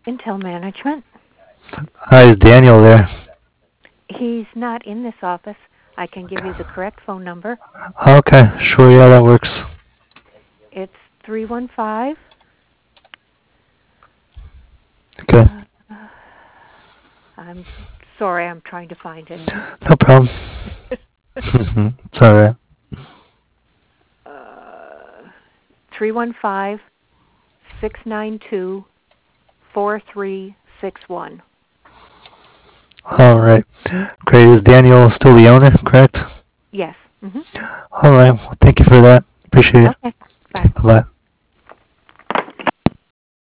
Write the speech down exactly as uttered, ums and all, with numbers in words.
Intel Management. Hi, is Daniel there? He's not in this office. I can give you the correct phone number. Okay, sure, yeah, that works. It's three one five. Okay, Uh, I'm sorry, I'm trying to find it. no problem. It's alright. uh, three one five, six nine two, four three six one. Alright, great. Is Daniel still the owner, correct? Yes. Mm-hmm. Alright, well, thank you for that. Appreciate it. Okay. Bye. Bye-bye.